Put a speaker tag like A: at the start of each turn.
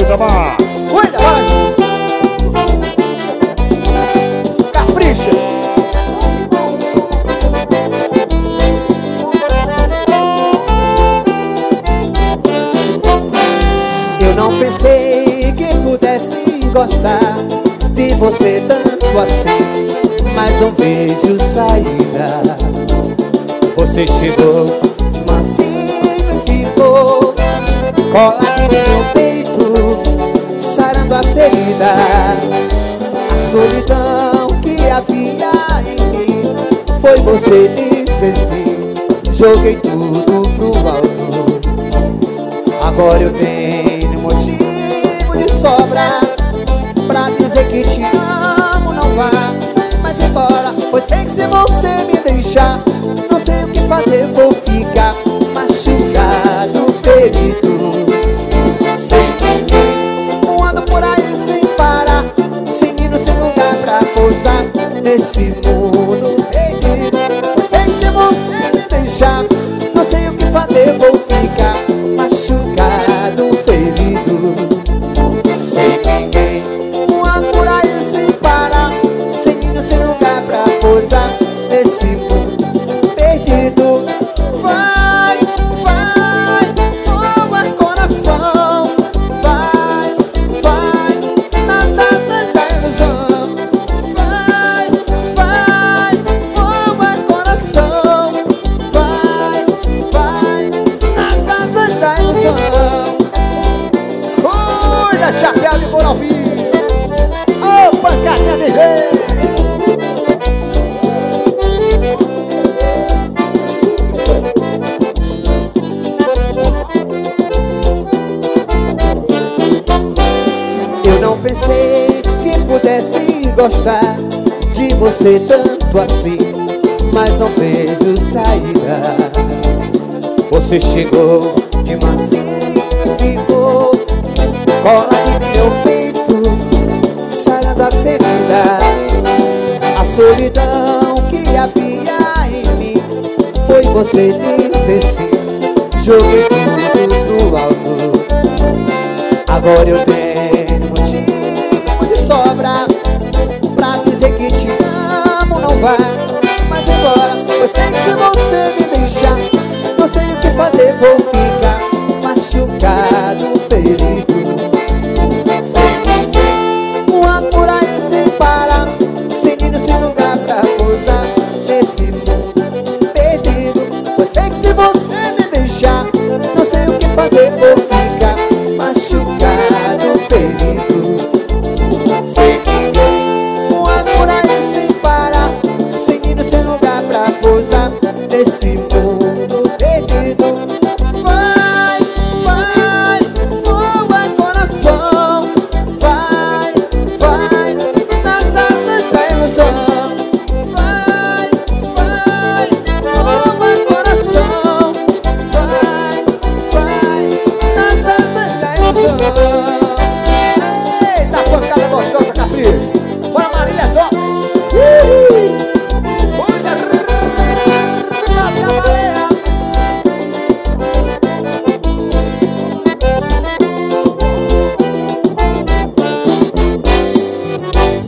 A: Cuida, Mar.
B: Cuida, vai. Capricha. Eu não pensei que pudesse gostar de você tanto assim, mas não vejo saída. Você chegou de mansinho e ficou colado no meu peito, sarando a ferida. A solidão que havia em mim foi você dizer sim. Joguei tudo pro alto. Agora eu tenho motivo de sobra pra dizer que te amo, não vá mais embora. Pois sei que se você me deixar, não sei o que fazer, vou ficar machucado, ferido, sem ninguém. Ando por aí sem parar, sem ir, sem lugar pra pousar nesse mundo perdido. Pois sei que se você me deixar, não sei o que fazer, vou ficar machucado, ferido, sem ninguém. Ando por aí sem parar, sem ir, sem lugar pra pousar nesse mundo perdido. Vai, vai, voa coração. Vai, vai, nas asas da ilusão. Vai, vai, voa coração. Vai, vai, nas asas da ilusão. Cuida, chapéu de couro ao vivo. Ô, pancadinha de rei. Eu não pensei que pudesse gostar de você tanto assim, mas não vejo saída. Você chegou de mansinho e ficou colado no meu peito, sarando a ferida. A solidão que havia em mim foi você dizer sim. Joguei tudo pro alto. Agora eu tenho motivo de sobra pra dizer que te amo, não vá mais embora. Eu sei que se você me deixar, não sei o que fazer, vou ficar machucado, ferido, sem ninguém. Ando por aí sem parar, sem ir, sem lugar pra pousar nesse mundo perdido. Eu sei que se você me deixar, não sei o que fazer, vou ficar machucado, ferido, sem ninguém. Ando por aí sem parar, sem ir, sem lugar pra pousar nesse mundo